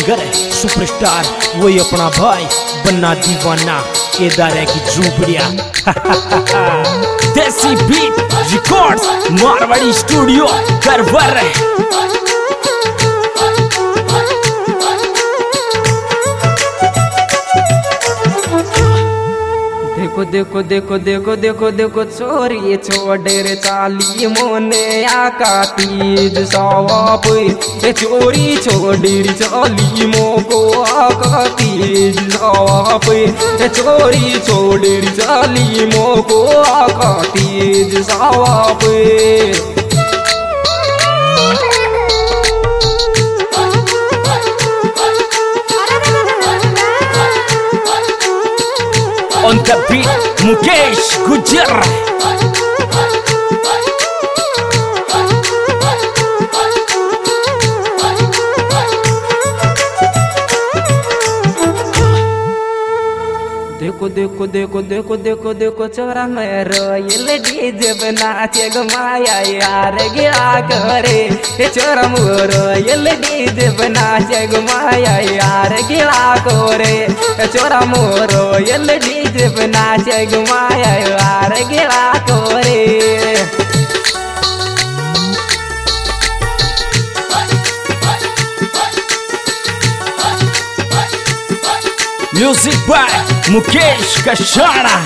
Singer है superstar वही अपना भाई बन्ना दीवाना केदार की झूपड़िया desi beat records Marwadi studio करवर देखो देखो देखो देखो देखो छोरी छोड़े चाली मोने आका तीज सवाप चोरी छोड़ी चाली मोको आका तीज सवाप चोरी छोड़ी चाली मोको आका Teej सवाप On the beat, Mukesh Gujar. देखो देखो देखो देखो देखो देखो चोरा मेरा ये डीजे बनाचे गमाया यार गिरा करे चोरा मोरो ये डीजे बनाचे गमाया यार गिरा करे चोरा मोरो ये डीजे बनाचे गमाया यार गिरा करे Music by Mukesh Kashana.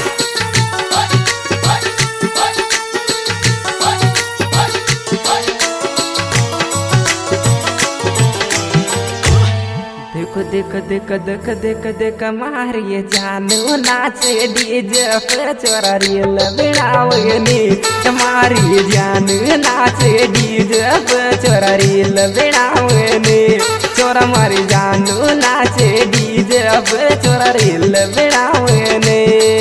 देखो देखो देखो देखो देखो देखो मारिए जानू नाचे डीजे पे चोरा रील बिड़ावनी मारिए जानू नाचे डीजे पे चोरा रील बिड़ावनी चोरा मारी जानू नाचे डीजे पे चोरा रील बिड़ावनी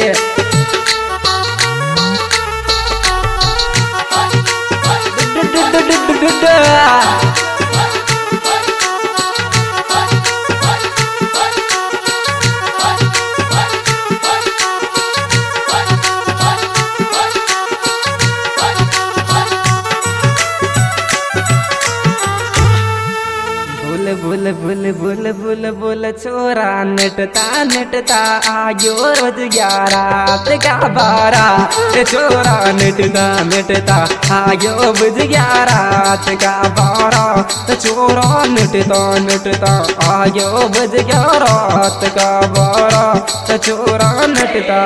बोल बोल बोल बोल बोल छोरा नटता आयो रोज 11 का 12 छोरा नटता आयो बज 11 का 12 छोरा नटता आयो बज 11 का 12 छोरा नटता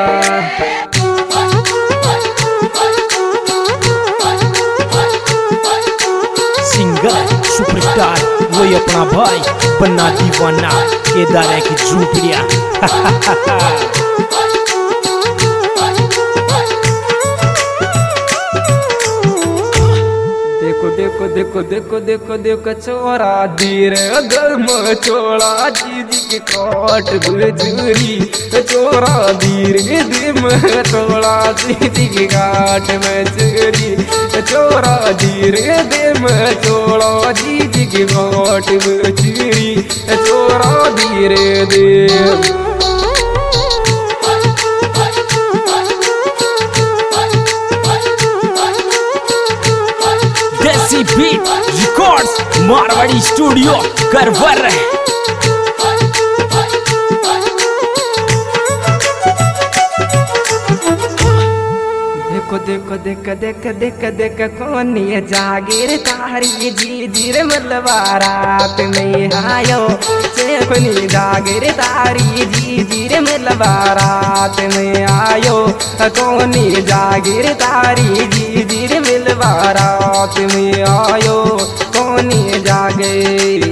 सिंगर सुपरस्टार वही अपना भाई बन्ना दीवाना केदार की झूपड़िया देखो देखो देखो देखो देखो देखो छोरा धीर गम चोड़ा जीजी के कोट बुजूरी छोरा धीर दिम चोड़ा जीजी के काट में चोरी छोरा धीर दिम चोड़ा जीजी के कोट बुजूरी छोरा धीर दिम desi beat records Marwadi studio करवर देखो देखो देखो देखो देखो कौन ये जागीर तारी जीजीर मलबारात में आयो चेपनी जागीर तारी जीजीर मलबारात में आयो कौन ये जागीर तारी जीजीर मलबारात में आयो कौन ये जागीर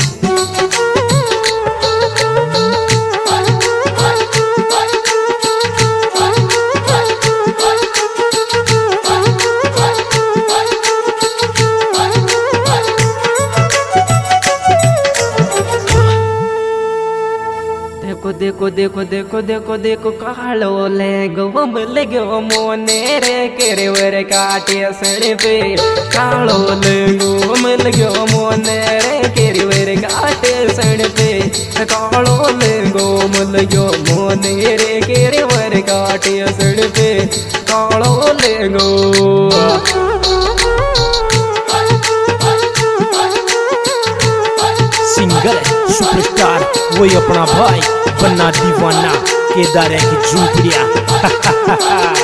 देखो देखो देखो देखो देखो कालो ले गो मिल गयो मोने रे केरे वर काटे सड़ पे कालो ले गो मिल गयो मोने रे केरे वर काटे सड़ पे कालो ले गो मिल गयो मोने रे केरे वर काटे सड़ पे कालो ले गो सिंगर सुपरस्टार वही अपना भाई बन्ना दीवाना केदार की झूपड़िया।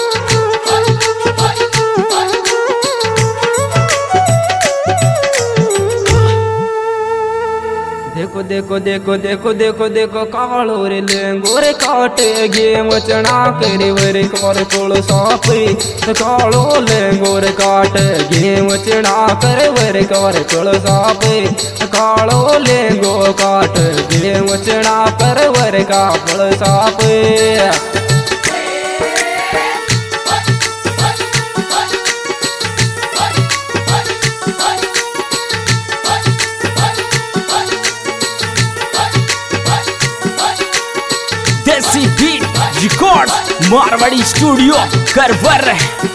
देखो देखो देखो देखो देखो देखो कालो रे लेंगो रे काटे गेम चना करे वर कर कोल सापे कालो लेंगो रे काटे गेम चना करे वर कर कोल सापे कालो लेंगो काट गेम चना कर वर का कोल सापे। Desi beat records Marwadi studio करवर।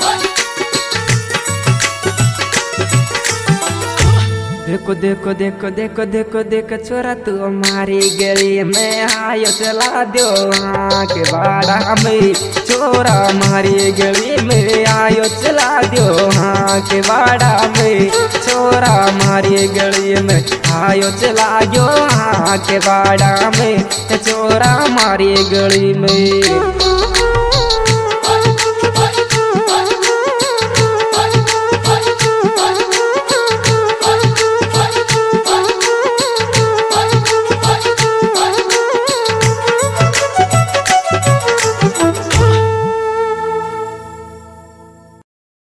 देखो देखो देखो देखो देखो देखो छोरा तू हमारी गली में आयो चला दो के बाड़ा में छोरा हमारी गली में आयो चला दो के बाड़ा में छोरा हमारी गली में आयो चला दो के बाड़ा में छोरा हमारी गली में।